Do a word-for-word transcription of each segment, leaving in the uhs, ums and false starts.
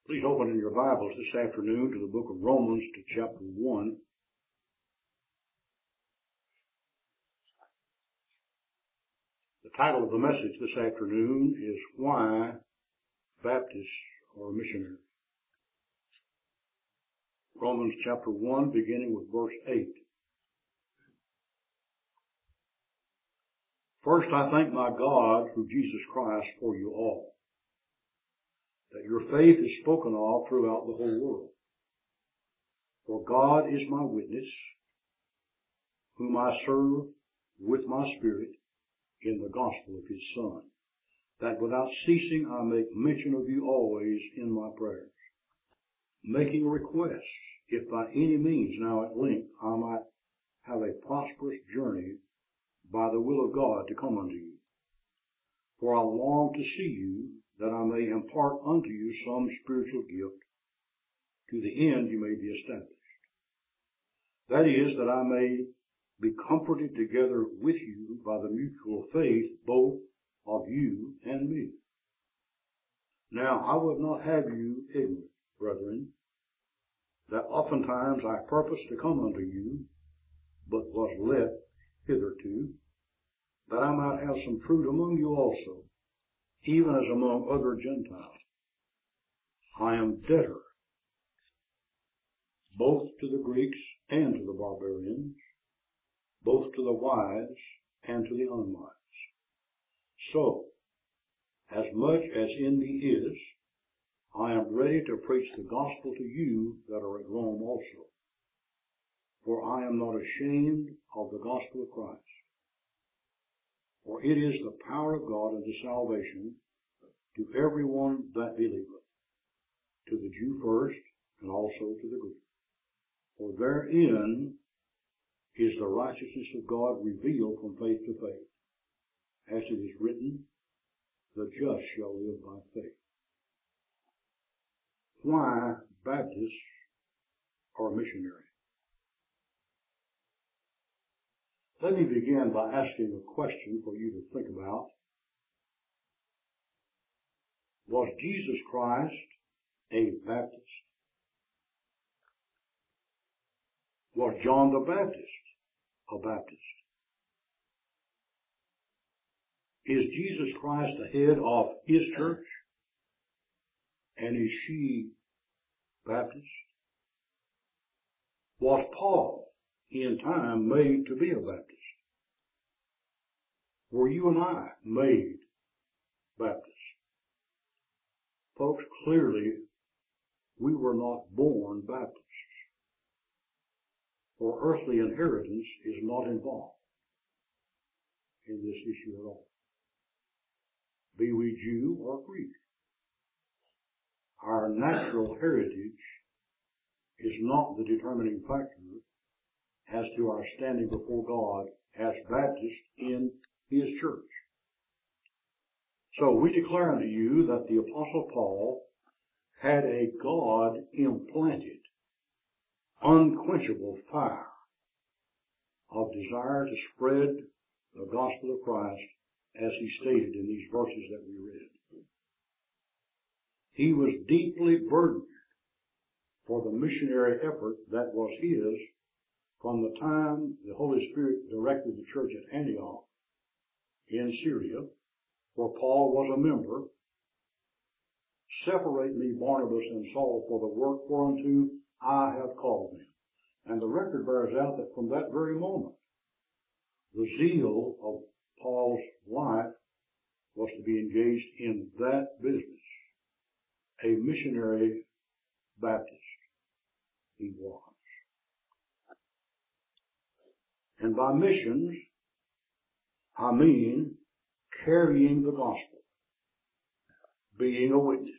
Please open in your Bibles this afternoon to the book of Romans, to chapter one. The title of the message this afternoon is Why Baptists Are Missionaries. Romans chapter one, beginning with verse eight. First, I thank my God through Jesus Christ for you all, that your faith is spoken of throughout the whole world. For God is my witness, whom I serve with my spirit in the gospel of his Son, that without ceasing I make mention of you always in my prayers, making requests, if by any means now at length I might have a prosperous journey by the will of God to come unto you. For I long to see you, that I may impart unto you some spiritual gift, to the end you may be established. That is, that I may be comforted together with you by the mutual faith both of you and me. Now I would not have you ignorant, brethren, that oftentimes I purposed to come unto you, but was let hitherto, that I might have some fruit among you also, even as among other Gentiles. I am debtor both to the Greeks and to the barbarians, both to the wise and to the unwise. So, as much as in me is, I am ready to preach the gospel to you that are at Rome also. For I am not ashamed of the gospel of Christ. For it is the power of God unto salvation to everyone that believeth, to the Jew first, and also to the Greek. For therein is the righteousness of God revealed from faith to faith, as it is written, the just shall live by faith. Why Baptists are missionaries? Let me begin by asking a question for you to think about. Was Jesus Christ a Baptist? Was John the Baptist a Baptist? Is Jesus Christ the head of his church? And is she Baptist? Was Paul in time made to be a Baptist? Were you and I made Baptists? Folks, clearly we were not born Baptists, for earthly inheritance is not involved in this issue at all. Be we Jew or Greek, our natural heritage is not the determining factor as to our standing before God as Baptists in his church. So we declare unto you that the Apostle Paul had a God-implanted, unquenchable fire of desire to spread the gospel of Christ as he stated in these verses that we read. He was deeply burdened for the missionary effort that was his from the time the Holy Spirit directed the church at Antioch in Syria, where Paul was a member. Separate me, Barnabas and Saul, for the work whereunto I have called them. And the record bears out that from that very moment, the zeal of Paul's life was to be engaged in that business. A missionary Baptist he was. And by missions, I mean carrying the gospel, being a witness,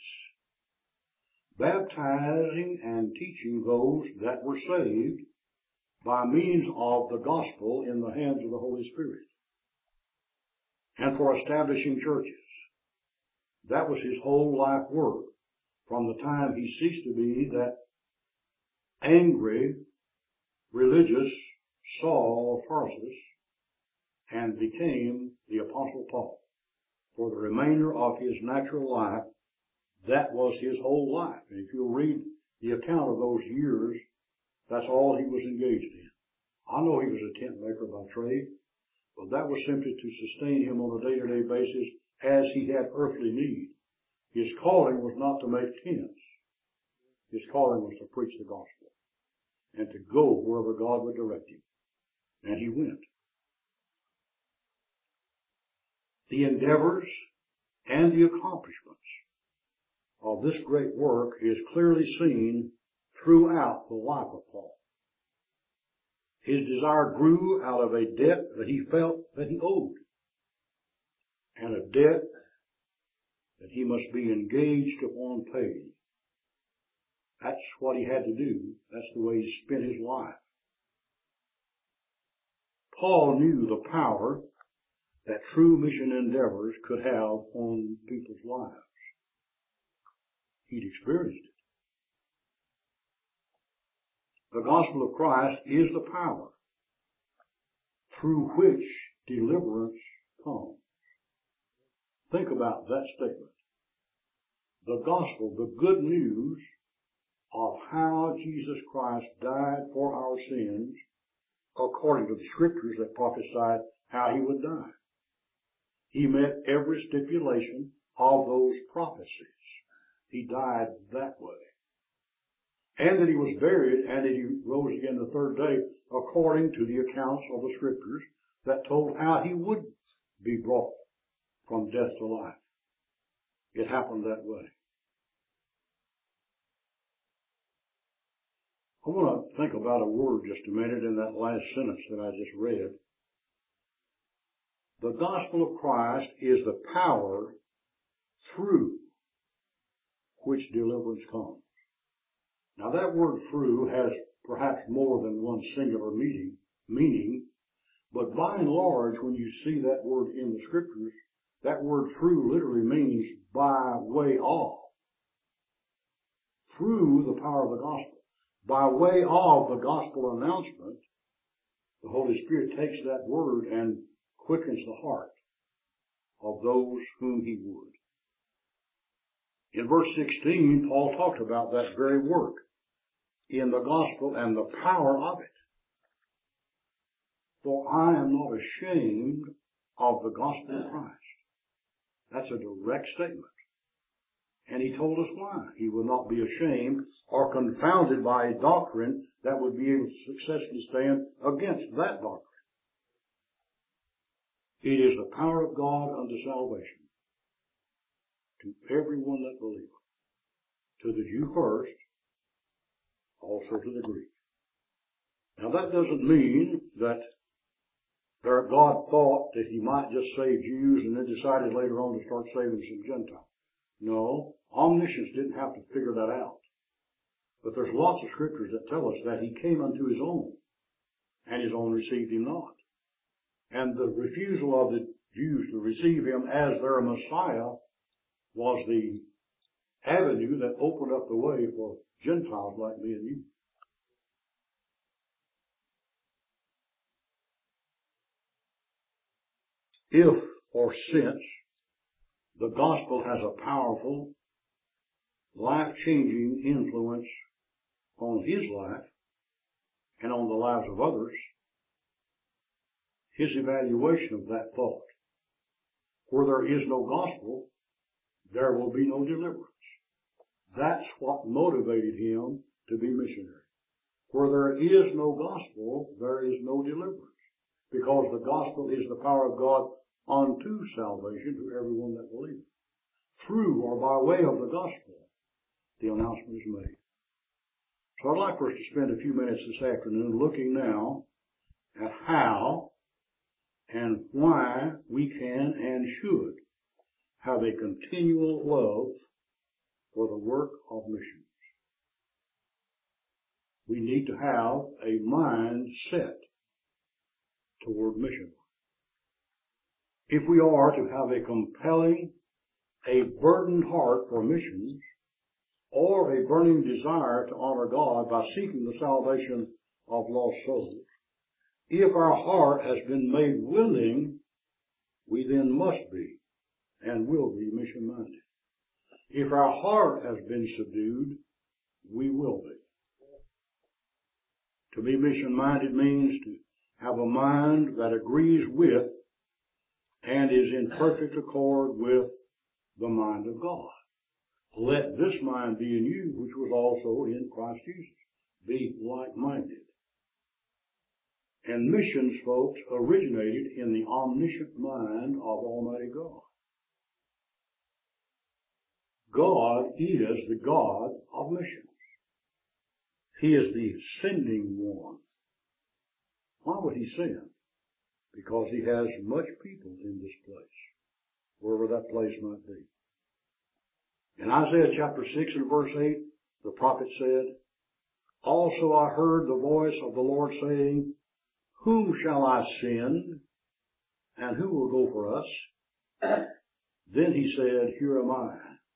baptizing and teaching those that were saved by means of the gospel in the hands of the Holy Spirit, and for establishing churches. That was his whole life work from the time he ceased to be that angry, religious Saul of Tarsus and became the Apostle Paul. For the remainder of his natural life, That was his whole life. And if you'll read the account of those years, that's all he was engaged in. I know he was a tent maker by trade, but that was simply to sustain him on a day-to-day basis as he had earthly need. His calling was not to make tents. His calling was to preach the gospel and to go wherever God would direct him. And he went. The endeavors and the accomplishments of this great work is clearly seen throughout the life of Paul. His desire grew out of a debt that he felt that he owed, and a debt that he must be engaged upon paying. That's what he had to do. That's the way he spent his life. Paul knew the power that true mission endeavors could have on people's lives. He'd experienced it. The gospel of Christ is the power through which deliverance comes. Think about that statement. The gospel, the good news of how Jesus Christ died for our sins according to the scriptures that prophesied how he would die. He met every stipulation of those prophecies. He died that way. And that he was buried and that he rose again the third day according to the accounts of the scriptures that told how he would be brought from death to life. It happened that way. I want to think about a word just a minute in that last sentence that I just read. The gospel of Christ is the power through which deliverance comes. Now that word through has perhaps more than one singular meaning, meaning, but by and large when you see that word in the scriptures, that word through literally means by way of. Through the power of the gospel. By way of the gospel announcement, the Holy Spirit takes that word and quickens the heart of those whom he would. In verse sixteen, Paul talked about that very work in the gospel and the power of it. For I am not ashamed of the gospel of Christ. That's a direct statement. And he told us why. He will not be ashamed or confounded by a doctrine that would be able to successfully stand against that doctrine. It is the power of God unto salvation to everyone that believeth, to the Jew first, also to the Greek. Now that doesn't mean that there God thought that he might just save Jews and then decided later on to start saving some Gentiles. No, omniscience didn't have to figure that out. But there's lots of scriptures that tell us that he came unto his own, and his own received him not. And the refusal of the Jews to receive him as their Messiah was the avenue that opened up the way for Gentiles like me and you. If or since the gospel has a powerful, life-changing influence on his life and on the lives of others, his evaluation of that thought, where there is no gospel, there will be no deliverance. That's what motivated him to be missionary. Where there is no gospel, there is no deliverance. Because the gospel is the power of God unto salvation to everyone that believes. Through or by way of the gospel, the announcement is made. So I'd like for us to spend a few minutes this afternoon looking now at how and why we can and should have a continual love for the work of missions. We need to have a mind set toward mission. If we are to have a compelling, a burdened heart for missions, or a burning desire to honor God by seeking the salvation of lost souls, if our heart has been made willing, we then must be and will be mission-minded. If our heart has been subdued, we will be. To be mission-minded means to have a mind that agrees with and is in perfect accord with the mind of God. Let this mind be in you, which was also in Christ Jesus. Be like-minded. And missions, folks, originated in the omniscient mind of Almighty God. God is the God of missions. He is the sending one. Why would he send? Because he has much people in this place, wherever that place might be. In Isaiah chapter six and verse eight, the prophet said, Also I heard the voice of the Lord saying, Whom shall I send? And who will go for us? Then he said, Here am I.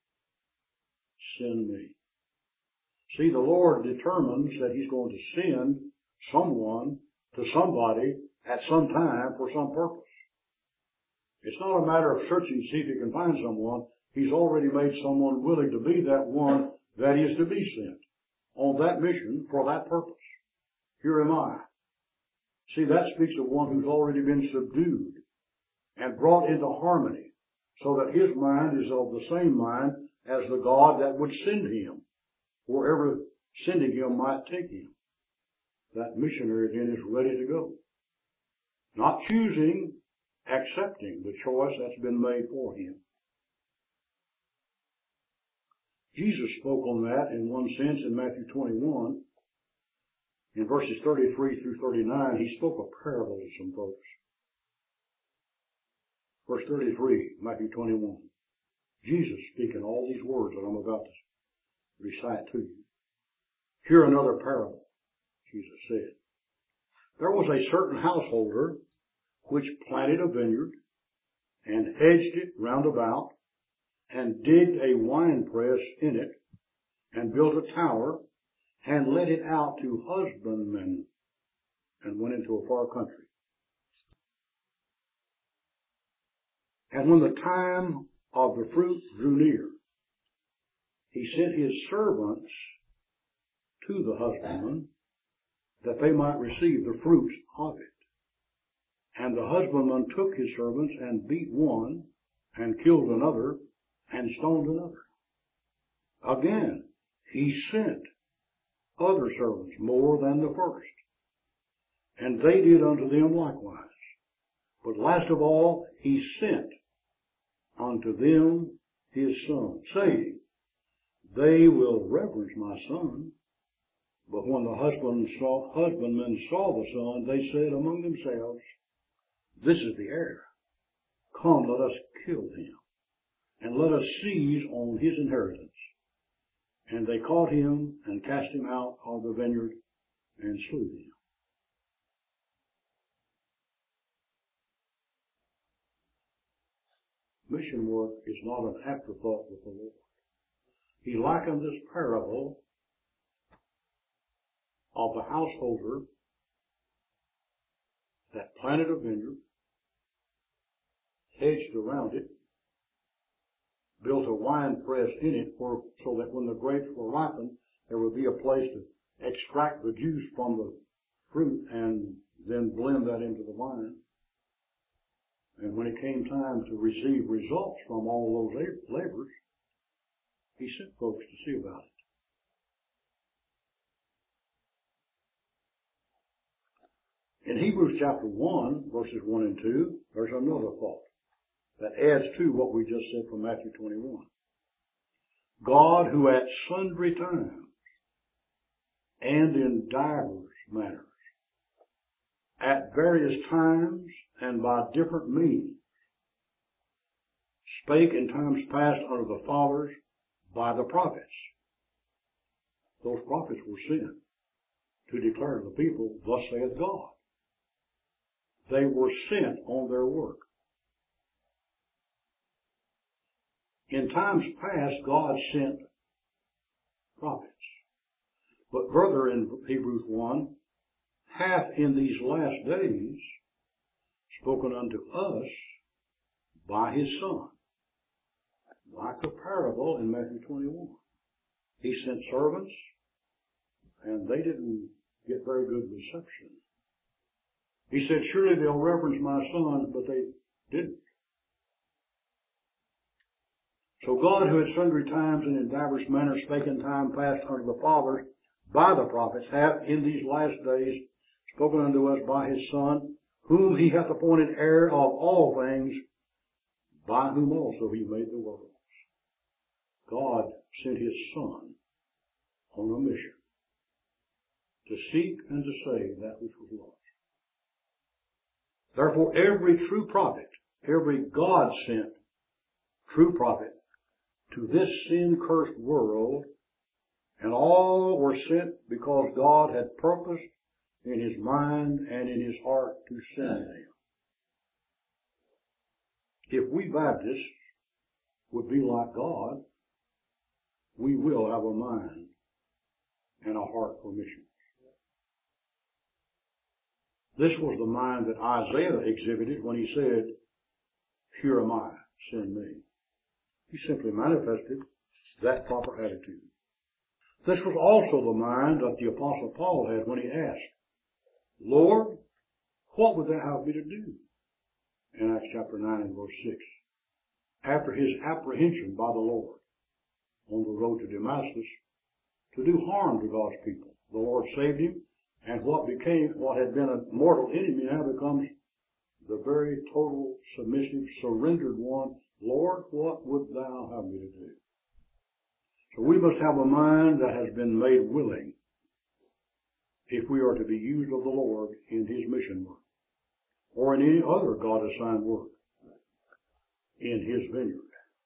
Send me. See, the Lord determines that he's going to send someone to somebody at some time for some purpose. It's not a matter of searching to see if he can find someone. He's already made someone willing to be that one that is to be sent on that mission for that purpose. Here am I. See, that speaks of one who's already been subdued and brought into harmony so that his mind is of the same mind as the God that would send him, wherever sending him might take him. That missionary then is ready to go. Not choosing, accepting the choice that's been made for him. Jesus spoke on that in one sense in Matthew twenty-one. In verses thirty-three through thirty-nine, he spoke a parable to some folks. Verse thirty-three, Matthew twenty-one. Jesus speaking all these words that I'm about to recite to you. Hear another parable, Jesus said. There was a certain householder which planted a vineyard and hedged it round about and digged a winepress in it and built a tower and let it out to husbandmen and went into a far country. And when the time of the fruit drew near, he sent his servants to the husbandmen that they might receive the fruits of it. And the husbandman took his servants and beat one and killed another and stoned another. Again, he sent other servants more than the first, and they did unto them likewise. But last of all, he sent unto them his son, saying, They will reverence my son. But when the husband saw, husbandmen saw the son, they said among themselves, This is the heir. Come, let us kill him, and let us seize on his inheritance. And they caught him and cast him out of the vineyard and slew him. Mission work is not an afterthought with the Lord. He likened this parable of the householder that planted a vineyard, hedged around it, built a wine press in it for, so that when the grapes were ripened, there would be a place to extract the juice from the fruit and then blend that into the wine. And when it came time to receive results from all those labors, he sent folks to see about it. In Hebrews chapter one, verses one and two, there's another thought that adds to what we just said from Matthew twenty-one. God, who at sundry times and in divers manners, at various times and by different means, spake in times past unto the fathers by the prophets. Those prophets were sent to declare to the people, Thus saith God. They were sent on their work. In times past, God sent prophets. But further in Hebrews one, hath in these last days spoken unto us by his Son. like the parable in Matthew twenty-one. He sent servants, and they didn't get very good reception. He said, surely they'll reverence my son, but they didn't. So God, who at sundry times and in divers manners spake in time past unto the fathers by the prophets, hath in these last days spoken unto us by his Son, whom he hath appointed heir of all things, by whom also he made the worlds. God sent his Son on a mission to seek and to save that which was lost. Therefore, every true prophet, every God-sent true prophet to this sin-cursed world, and all were sent because God had purposed in his mind and in his heart to send them. If we Baptists would be like God, we will have a mind and a heart for mission. This was the mind that Isaiah exhibited when he said, here am I, send me. He simply manifested that proper attitude. This was also the mind that the Apostle Paul had when he asked, Lord, what would thou have me to do? In Acts chapter nine and verse six. After his apprehension by the Lord on the road to Damascus to do harm to God's people. The Lord saved him, and what became, what had been a mortal enemy now becomes the very total, submissive, surrendered one. Lord, what would thou have me to do? So we must have a mind that has been made willing if we are to be used of the Lord in his mission work or in any other God-assigned work in his vineyard.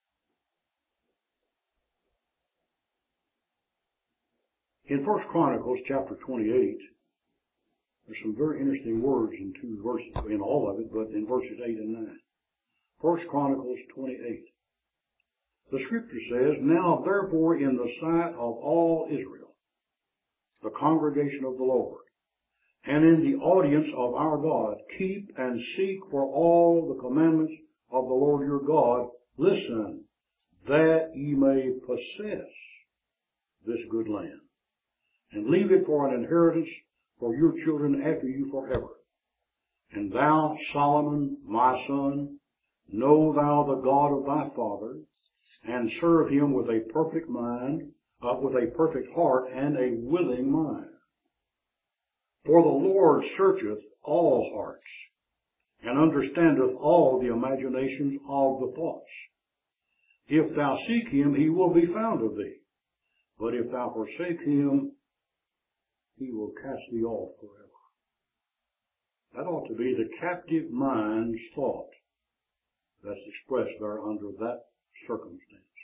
In First Chronicles chapter twenty-eight, there's some very interesting words in two verses, in all of it, but in verses eight and nine. First Chronicles twenty-eight. The scripture says, now therefore in the sight of all Israel, the congregation of the Lord, and in the audience of our God, keep and seek for all the commandments of the Lord your God. Listen, that ye may possess this good land, and leave it for an inheritance for your children after you forever. And thou, Solomon, my son, know thou the God of thy father, and serve him with a perfect mind, uh, with a perfect heart, and a willing mind. For the Lord searcheth all hearts, and understandeth all the imaginations of the thoughts. If thou seek him, he will be found of thee. But if thou forsake him, he will cast thee off forever. That ought to be the captive mind's thought that's expressed there under that circumstance.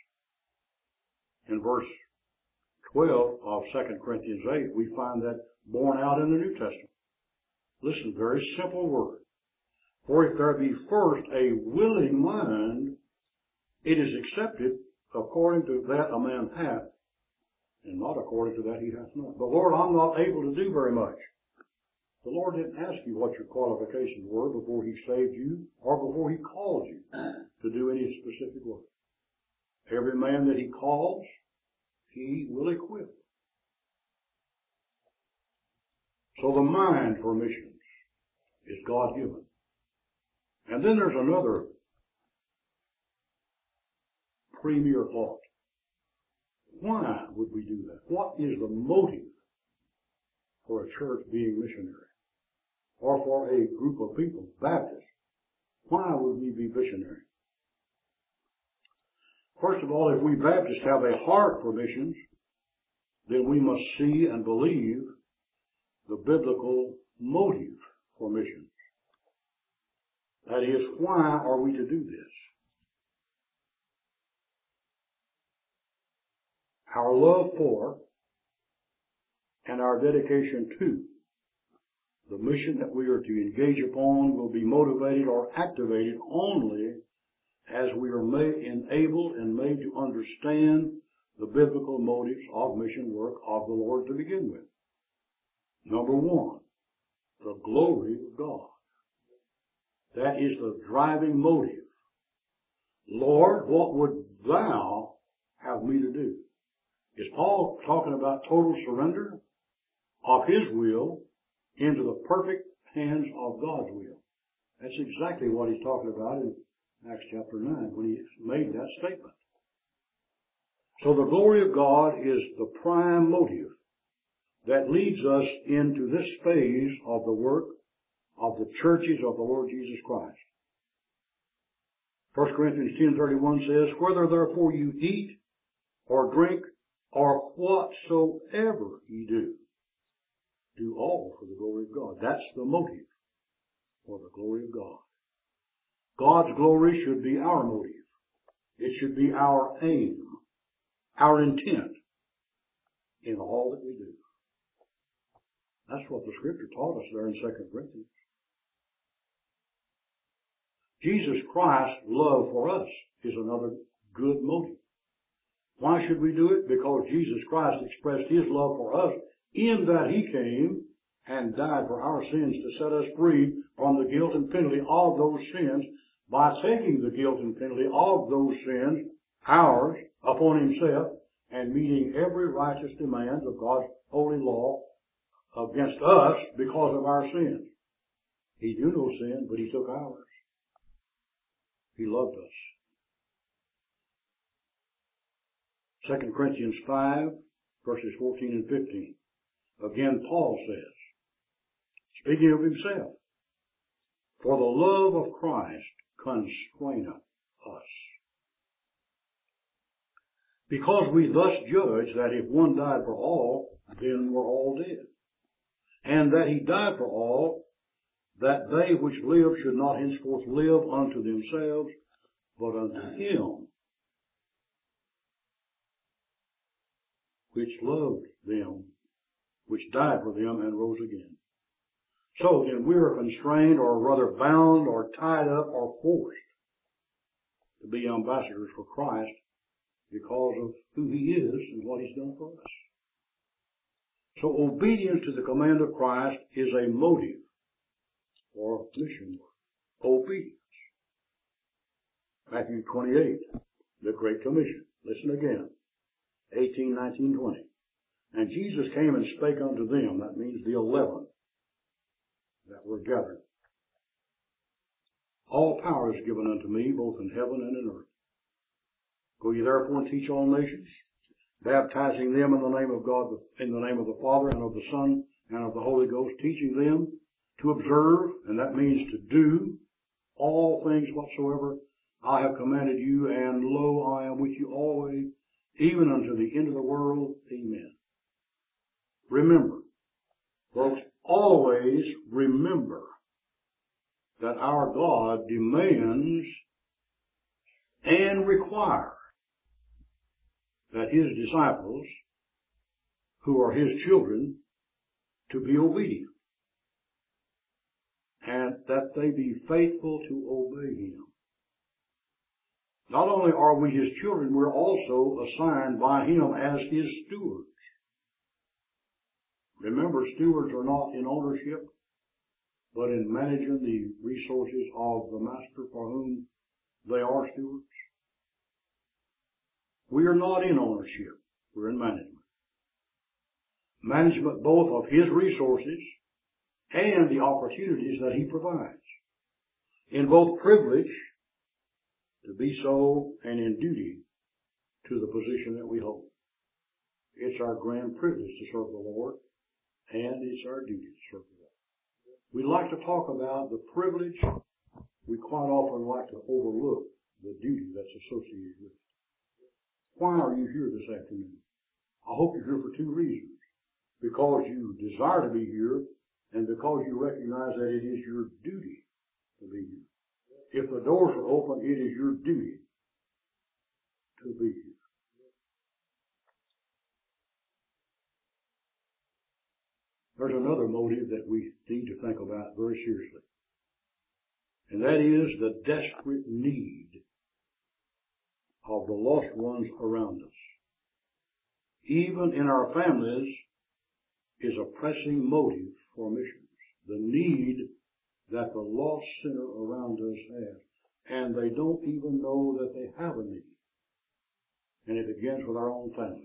In verse twelve of Second Corinthians eight, we find that borne out in the New Testament. Listen, very simple word. For if there be first a willing mind, it is accepted according to that a man hath, and not according to that he hath not. But Lord, I'm not able to do very much. The Lord didn't ask you what your qualifications were before he saved you or before he called you to do any specific work. Every man that he calls, he will equip. So the mind for missions is God-given. And then there's another premier thought. Why would we do that? What is the motive for a church being missionary? Or for a group of people, Baptists? Why would we be missionary? First of all, if we Baptists have a heart for missions, then we must see and believe the biblical motive for missions. That is, why are we to do this? Our love for and our dedication to the mission that we are to engage upon will be motivated or activated only as we are made, enabled and made to understand the biblical motives of mission work of the Lord to begin with. Number one, the glory of God. That is the driving motive. Lord, what would thou have me to do? Is Paul talking about total surrender of his will into the perfect hands of God's will? That's exactly what he's talking about in Acts chapter nine when he made that statement. So the glory of God is the prime motive that leads us into this phase of the work of the churches of the Lord Jesus Christ. First Corinthians ten thirty-one says, whether therefore you eat or drink or whatsoever ye do, do all for the glory of God. That's the motive for the glory of God. God's glory should be our motive. It should be our aim, our intent in all that we do. That's what the Scripture taught us there in Second Corinthians. Jesus Christ's love for us is another good motive. Why should we do it? Because Jesus Christ expressed His love for us in that He came and died for our sins to set us free from the guilt and penalty of those sins by taking the guilt and penalty of those sins, ours, upon Himself and meeting every righteous demand of God's holy law against us because of our sins. He knew no sin, but He took ours. He loved us. Second Corinthians five, verses fourteen and fifteen. Again, Paul says, speaking of himself, for the love of Christ constraineth us, because we thus judge that if one died for all, then we're all dead. And that He died for all, that they which live should not henceforth live unto themselves, but unto Him which loved them, which died for them and rose again. So then we are constrained, or rather bound, or tied up, or forced to be ambassadors for Christ because of who He is and what He's done for us. So obedience to the command of Christ is a motive for mission work. Obedience. Matthew twenty-eight, the Great Commission. Listen again. eighteen, nineteen, twenty. And Jesus came and spake unto them, that means the eleven that were gathered. All power is given unto me, both in heaven and in earth. Go ye therefore and teach all nations, baptizing them in the name of God, in the name of the Father and of the Son and of the Holy Ghost, teaching them to observe, and that means to do, all things whatsoever I have commanded you, and lo, I am with you always, even unto the end of the world. Amen. Remember, folks, always remember that our God demands and requires that His disciples, who are His children, to be obedient, and that they be faithful to obey Him. Not only are we His children, we're also assigned by Him as His stewards. Remember, stewards are not in ownership, but in managing the resources of the Master for whom they are stewards. We are not in ownership. We're in management. Management both of His resources and the opportunities that He provides. In both privilege to be so and in duty to the position that we hold. It's our grand privilege to serve the Lord, and it's our duty to serve the Lord. We like to talk about the privilege. We quite often like to overlook the duty that's associated with it. Why are you here this afternoon? I hope you're here for two reasons. Because you desire to be here, and because you recognize that it is your duty to be here. If the doors are open, it is your duty to be here. There's another motive that we need to think about very seriously. And that is the desperate need of the lost ones around us. Even in our families is a pressing motive for missions. The need that the lost sinner around us has. and they don't even know that they have a need. And it begins with our own families.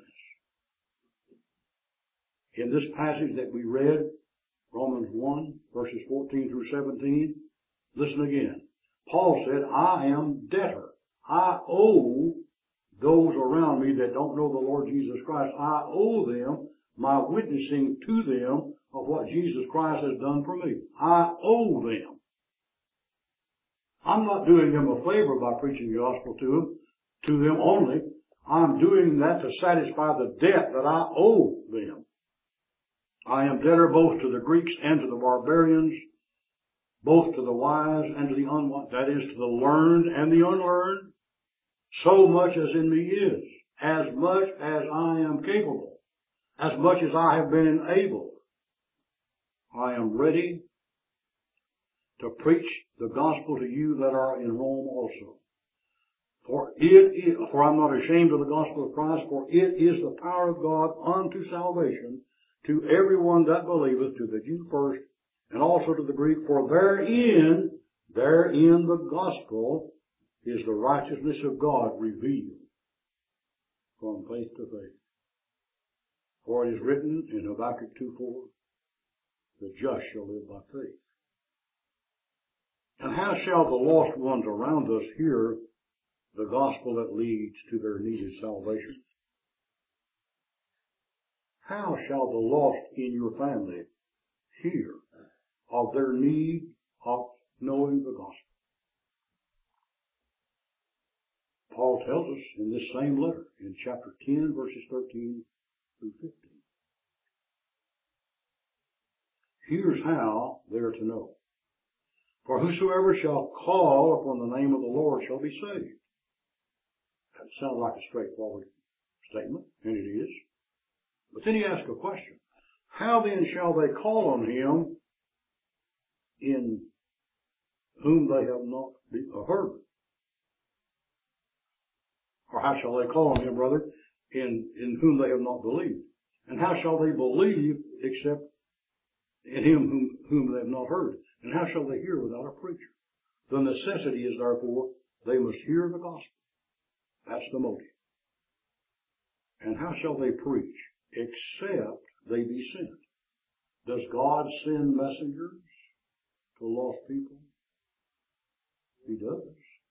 In this passage that we read, Romans one, verses fourteen through seventeen, listen again. Paul said, I am debtor. I owe those around me that don't know the Lord Jesus Christ, I owe them my witnessing to them of what Jesus Christ has done for me. I owe them. I'm not doing them a favor by preaching the gospel to them, to them only. I'm doing that to satisfy the debt that I owe them. I am debtor both to the Greeks and to the barbarians, both to the wise and to the unwise, that is, to the learned and the unlearned. So much as in me is, as much as I am capable, as much as I have been enabled, I am ready to preach the gospel to you that are in Rome also. For it is, for I'm not ashamed of the gospel of Christ, for it is the power of God unto salvation to everyone that believeth, to the Jew first, and also to the Greek. For therein, therein the gospel is the righteousness of God revealed from faith to faith. For it is written in Habakkuk two four, the just shall live by faith. And how shall the lost ones around us hear the gospel that leads to their needed salvation? How shall the lost in your family hear of their need of knowing the gospel? Paul tells us in this same letter in chapter ten, verses thirteen through fifteen. Here's how they are to know. For whosoever shall call upon the name of the Lord shall be saved. That sounds like a straightforward statement, and it is. But then he asks a question. How then shall they call on him in whom they have not heard? Or how shall they call on him, brother, in, in whom they have not believed? And how shall they believe except in him whom, whom they have not heard? And how shall they hear without a preacher? The necessity is therefore they must hear the gospel. That's the motive. And how shall they preach except they be sent? Does God send messengers to lost people? He does.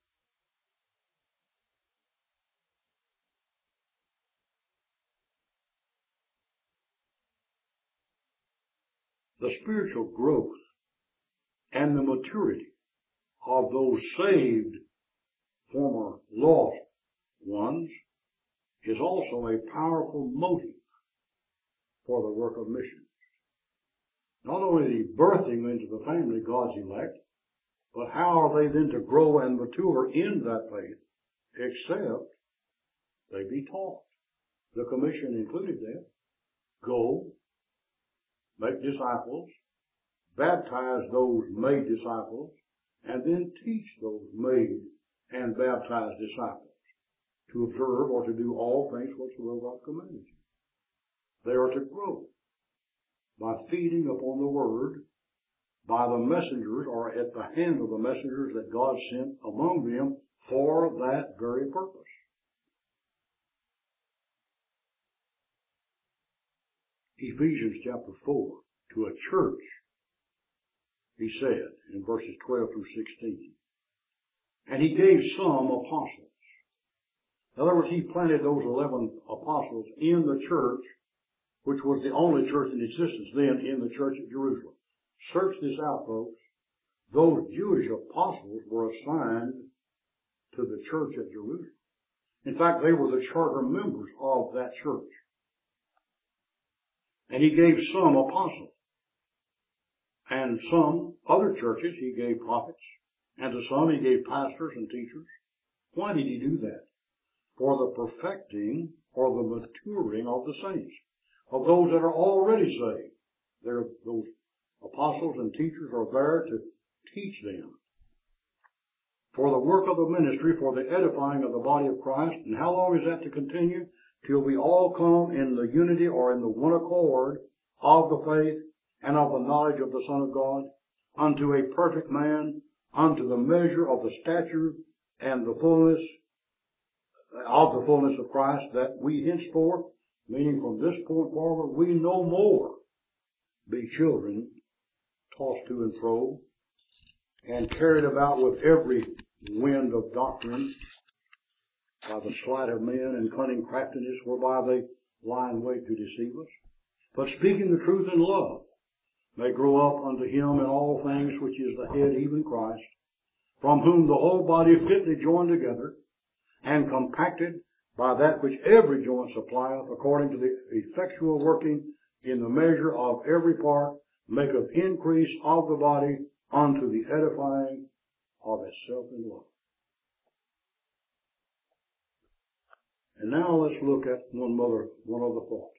The spiritual growth and the maturity of those saved former lost ones is also a powerful motive for the work of mission. Not only birthing into the family God's elect, but how are they then to grow and mature in that faith, except they be taught. The commission included that. Go, make disciples, baptize those made disciples, and then teach those made and baptized disciples to observe or to do all things whatsoever God commanded you. They are to grow by feeding upon the word, by the messengers or at the hand of the messengers that God sent among them for that very purpose. Ephesians chapter four, to a church, he said in verses twelve through sixteen, and he gave some apostles. In other words, he planted those eleven apostles in the church, which was the only church in existence then in the church at Jerusalem. Search this out, folks. Those Jewish apostles were assigned to the church at Jerusalem. In fact, they were the charter members of that church. And he gave some apostles. And some other churches he gave prophets. And to some he gave pastors and teachers. Why did he do that? For the perfecting or the maturing of the saints, of those that are already saved. There, those apostles and teachers are there to teach them. For the work of the ministry, for the edifying of the body of Christ. And how long is that to continue? Till we all come in the unity or in the one accord of the faith and of the knowledge of the Son of God, unto a perfect man, unto the measure of the stature and the fullness of the fullness of Christ, that we henceforth, meaning from this point forward, we no more be children tossed to and fro and carried about with every wind of doctrine by the sleight of men and cunning craftiness whereby they lie in wait to deceive us, but speaking the truth in love, may grow up unto him in all things which is the head, even Christ, from whom the whole body fitly joined together and compacted by that which every joint supplieth, according to the effectual working in the measure of every part, maketh increase of the body unto the edifying of itself in love. And now let's look at one other, one other thought.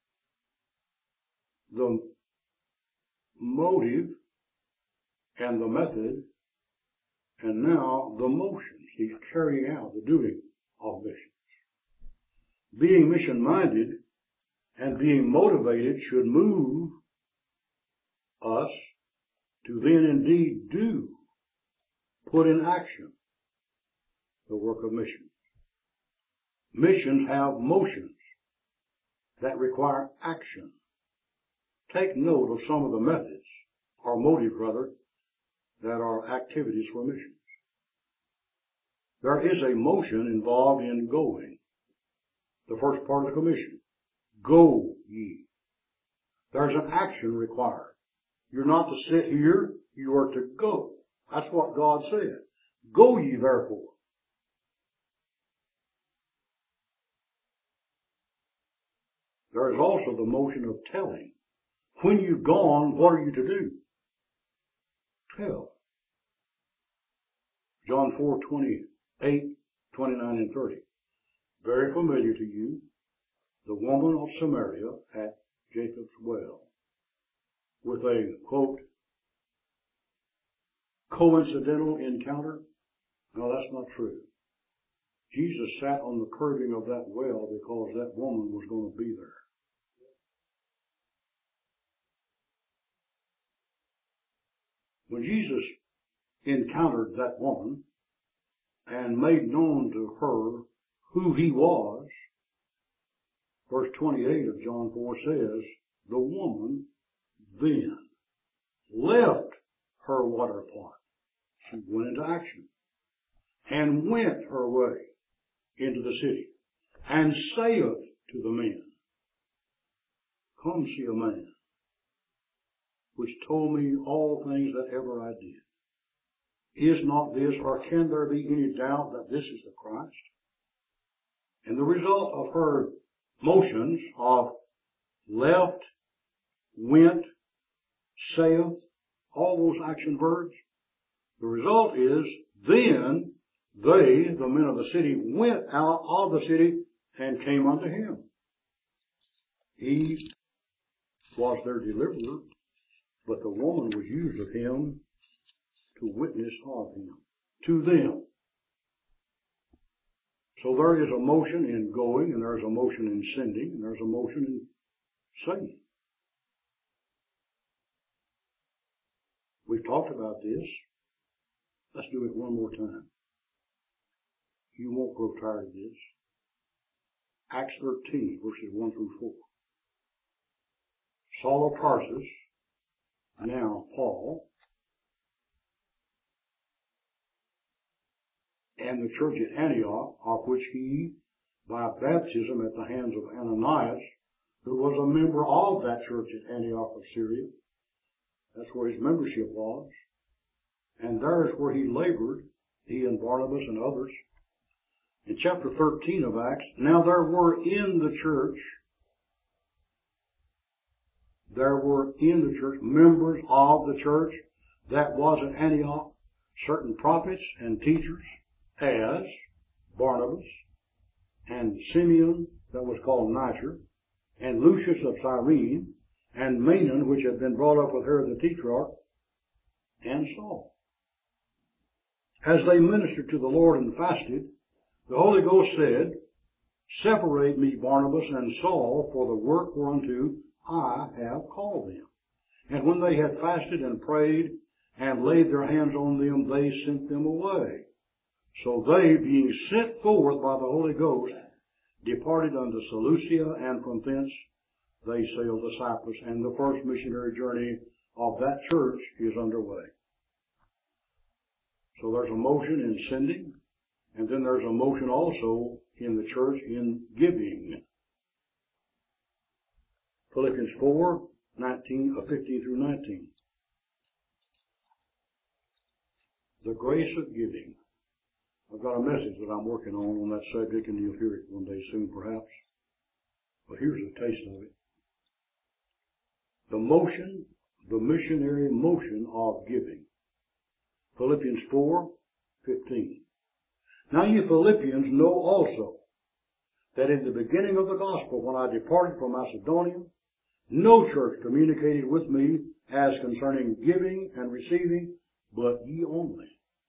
The motive and the method, and now the motions, the carrying out, the doing of missions. Being mission-minded and being motivated should move us to then indeed do, put in action, the work of missions. Missions have motions that require action. Take note of some of the methods, or motives rather, that are activities for missions. There is a motion involved in going. The first part of the commission. Go ye. There's an action required. You're not to sit here, you are to go. That's what God said. Go ye therefore. There is also the motion of telling. When you've gone, what are you to do? Tell. John four, twenty-eight, twenty-nine, and thirty. Very familiar to you. The woman of Samaria at Jacob's well. With a, quote, coincidental encounter. No, that's not true. Jesus sat on the curbing of that well because that woman was going to be there. When Jesus encountered that woman and made known to her who he was, verse twenty-eight of John four says, the woman then left her water pot. She went into action and went her way into the city and saith to the men, come see a man which told me all things that ever I did. Is not this, or can there be any doubt that this is the Christ? And the result of her motions of left, went, saith, all those action verbs, the result is then they, the men of the city, went out of the city and came unto him. He was their deliverer, but the woman was used of him to witness of him, to them. So there is a motion in going, and there's a motion in sending, and there's a motion in saying. We've talked about this. Let's do it one more time. You won't grow tired of this. Acts thirteen, verses one through four. Saul of Tarsus, now Paul, and the church at Antioch, of which he, by baptism at the hands of Ananias, who was a member of that church at Antioch of Syria, that's where his membership was, and there is where he labored, he and Barnabas and others. In chapter thirteen of Acts, now there were in the church, there were in the church, members of the church that was at Antioch, certain prophets and teachers, as Barnabas, and Simeon, that was called Niger, and Lucius of Cyrene, and Manaen, which had been brought up with Herod the Tetrarch, and Saul. As they ministered to the Lord and fasted, the Holy Ghost said, separate me Barnabas and Saul for the work whereunto I have called them. And when they had fasted and prayed, and laid their hands on them, they sent them away. So they, being sent forth by the Holy Ghost, departed unto Seleucia, and from thence they sailed to Cyprus, and the first missionary journey of that church is underway. So there's a motion in sending, and then there's a motion also in the church in giving. Philippians four, nineteen, fifteen through nineteen. The grace of giving. I've got a message that I'm working on on that subject, and you'll hear it one day soon perhaps. But here's a taste of it. The motion, the missionary motion of giving. Philippians four, fifteen. Now you Philippians know also that in the beginning of the gospel, when I departed from Macedonia, no church communicated with me as concerning giving and receiving, but ye only.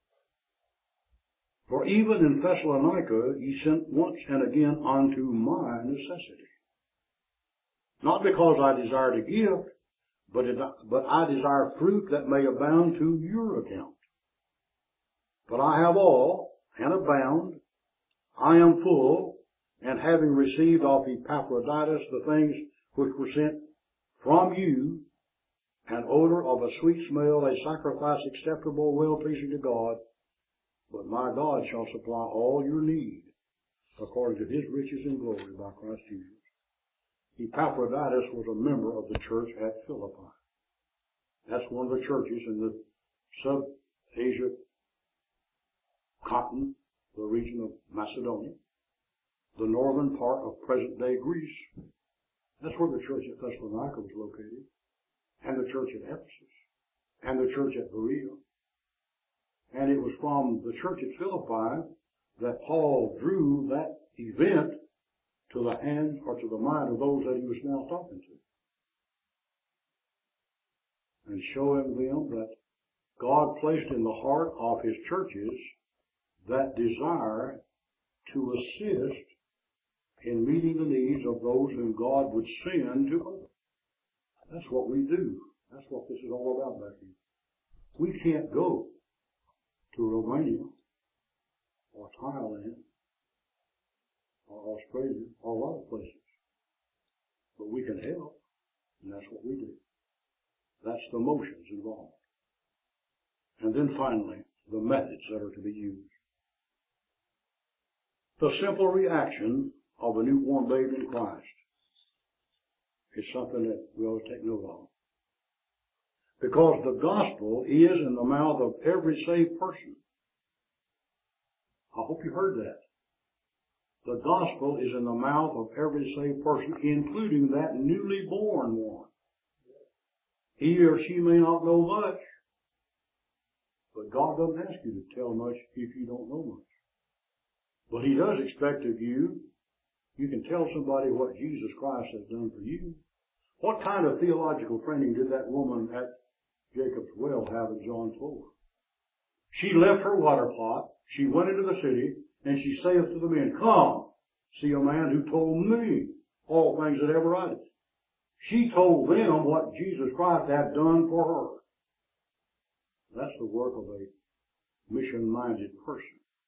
For even in Thessalonica ye sent once and again unto my necessity. Not because I desire to give, but, it, but I desire fruit that may abound to your account. But I have all, and abound, I am full, and having received of Epaphroditus the things which were sent from you, an odor of a sweet smell, a sacrifice acceptable, well-pleasing to God, but my God shall supply all your need, according to his riches and glory by Christ Jesus. Epaphroditus was a member of the church at Philippi. That's one of the churches in the sub-Asia continent, the region of Macedonia, the northern part of present-day Greece. That's where the church at Thessalonica was located, and the church at Ephesus, and the church at Berea. And it was from the church at Philippi that Paul drew that event to the hand or to the mind of those that he was now talking to, and showing them that God placed in the heart of his churches that desire to assist in meeting the needs of those whom God would send to others. That's what we do. That's what this is all about back here. We can't go to Romania or Thailand or Australia or a lot of places. But we can help, and that's what we do. That's the motions involved. And then finally, the methods that are to be used. The simple reaction of a newborn babe in Christ is something that we ought to take note of. Because the gospel is in the mouth of every saved person. I hope you heard that. The gospel is in the mouth of every saved person, including that newly born one. He or she may not know much, but God doesn't ask you to tell much if you don't know much. But he does expect of you, you can tell somebody what Jesus Christ has done for you. What kind of theological training did that woman at Jacob's well have in John four? She left her water pot, she went into the city, and she saith to the men, come, see a man who told me all things that ever I did. She told them what Jesus Christ had done for her. That's the work of a mission-minded person.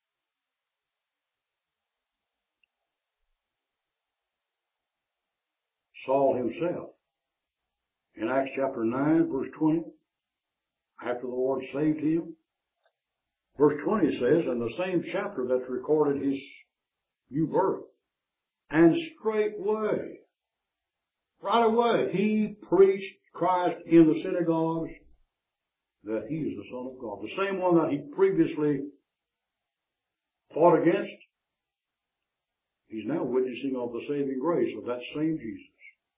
Saul himself, in Acts chapter nine, verse twenty, after the Lord saved him, verse twenty says, in the same chapter that's recorded his new birth, and straightway, right away, he preached Christ in the synagogues that he is the Son of God. The same one that he previously fought against, he's now witnessing of the saving grace of that same Jesus.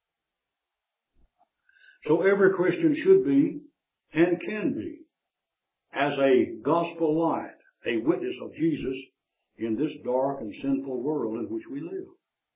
So every Christian should be and can be, as a gospel light, a witness of Jesus in this dark and sinful world in which we live.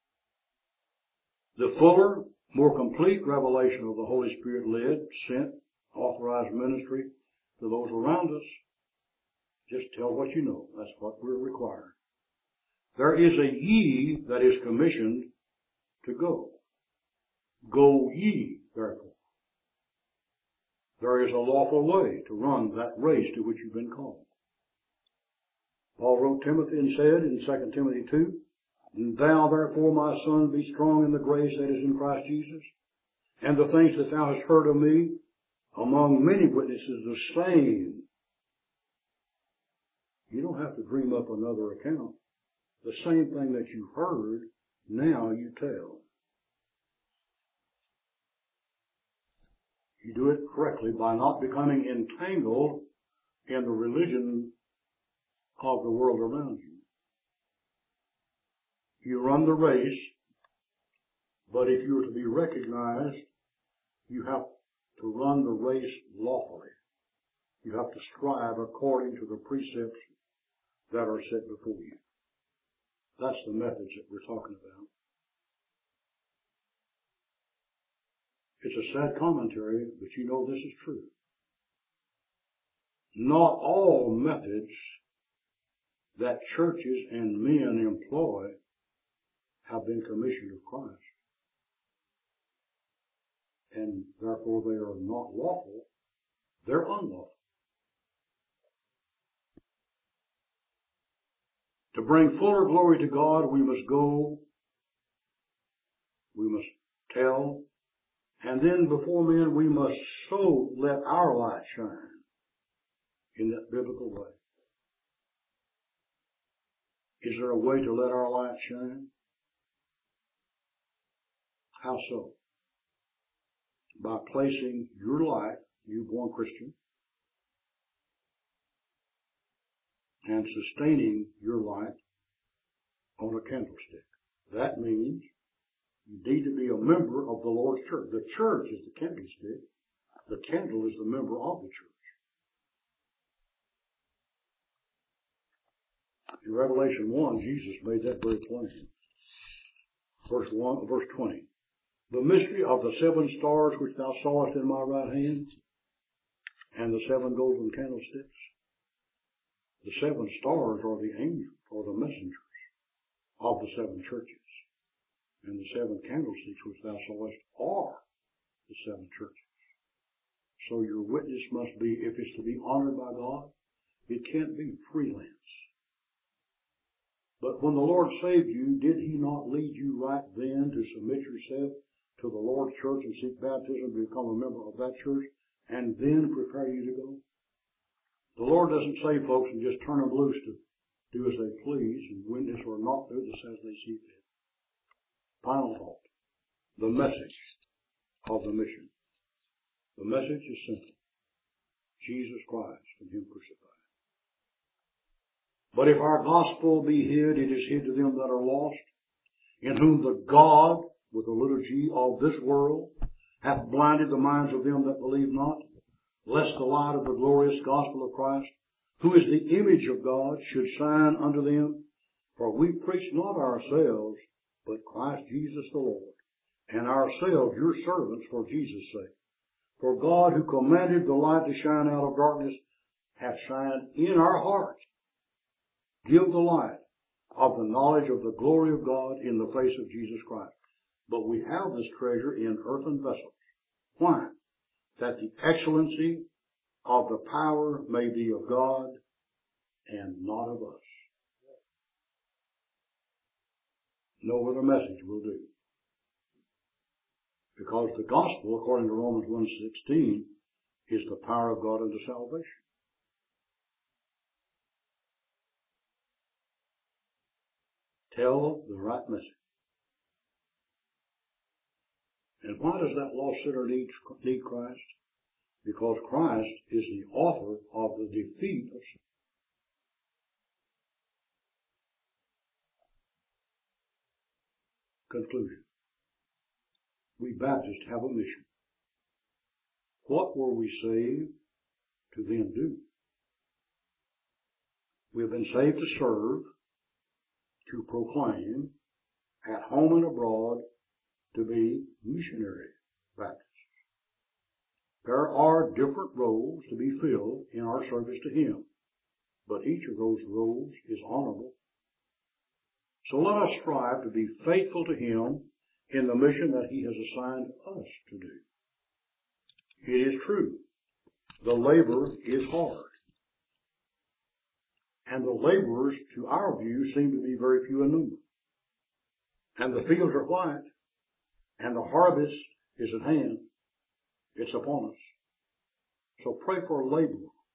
The fuller, more complete revelation of the Holy Spirit led, sent, authorized ministry to those around us. Just tell what you know. That's what we're required. There is a ye that is commissioned to go. Go ye, therefore. There is a lawful way to run that race to which you've been called. Paul wrote Timothy and said in Second Timothy two, Thou therefore, my son, be strong in the grace that is in Christ Jesus, and the things that thou hast heard of me among many witnesses, the same. You don't have to dream up another account. The same thing that you heard, now you tell. You do it correctly by not becoming entangled in the religion of the world around you. You run the race, but if you are to be recognized, you have to run the race lawfully. You have to strive according to the precepts that are set before you. That's the methods that we're talking about. It's a sad commentary, but you know this is true. Not all methods that churches and men employ have been commissioned of Christ. And therefore they are not lawful. They're unlawful. To bring fuller glory to God, we must go, we must tell, and then before men we must so let our light shine in that biblical way. Is there a way to let our light shine? How so? By placing your light, newborn Christian, and sustaining your light on a candlestick. That means you need to be a member of the Lord's church. The church is the candlestick. The candle is the member of the church. In Revelation one, Jesus made that very plain. Verse one, verse twenty. The mystery of the seven stars which thou sawest in my right hand, and the seven golden candlesticks. The seven stars are the angels, or the messengers of the seven churches. And the seven candlesticks which thou sawest are the seven churches. So your witness must be, if it's to be honored by God, it can't be freelance. But when the Lord saved you, did He not lead you right then to submit yourself to the Lord's church and seek baptism to become a member of that church, and then prepare you to go? The Lord doesn't save folks and just turn them loose to do as they please and witness or not do this as they see fit. Final thought. The message of the mission. The message is simple. Jesus Christ and Him crucified. But if our gospel be hid, it is hid to them that are lost, in whom the God, with a little g, of this world, hath blinded the minds of them that believe not, lest the light of the glorious gospel of Christ, who is the image of God, should shine unto them. For we preach not ourselves, but Christ Jesus the Lord, and ourselves your servants for Jesus' sake. For God, who commanded the light to shine out of darkness, hath shined in our hearts, give the light of the knowledge of the glory of God in the face of Jesus Christ. But we have this treasure in earthen vessels. Why? That the excellency of the power may be of God and not of us. No other message will do. Because the gospel, according to Romans one sixteen, is the power of God unto salvation. Tell the right message. And why does that lost sinner need, need Christ? Because Christ is the author of the defeat of sin. Conclusion. We Baptists have a mission. What were we saved to then do? We have been saved to serve, to proclaim, at home and abroad, to be missionary Baptists. There are different roles to be filled in our service to Him, but each of those roles is honorable. So let us strive to be faithful to Him in the mission that He has assigned us to do. It is true the labor is hard. And the laborers, to our view, seem to be very few in number. And the fields are white, and the harvest is at hand. It's upon us. So pray for labor,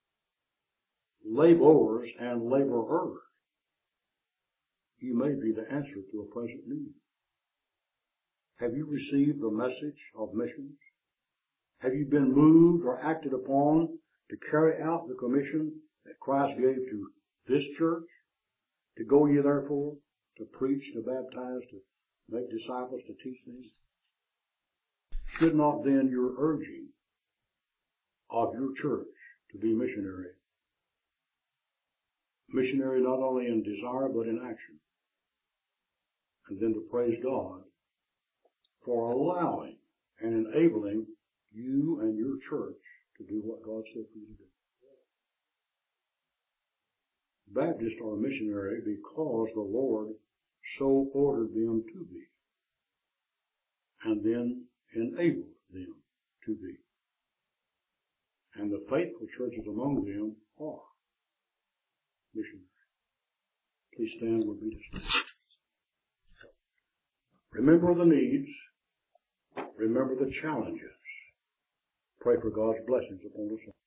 laborers and laborers. You may be the answer to a present need. Have you received the message of missions? Have you been moved or acted upon to carry out the commission that Christ gave to this church? To go ye therefore, to preach, to baptize, to make disciples, to teach them? Should not then your urging of your church to be missionary, missionary not only in desire but in action, and then to praise God for allowing and enabling you and your church to do what God said for you to do. Baptists are missionary because the Lord so ordered them to be, and then enabled them to be. And the faithful churches among them are missionary. Please stand with me to stand. Remember the needs. Remember the challenges. Pray for God's blessings upon us all.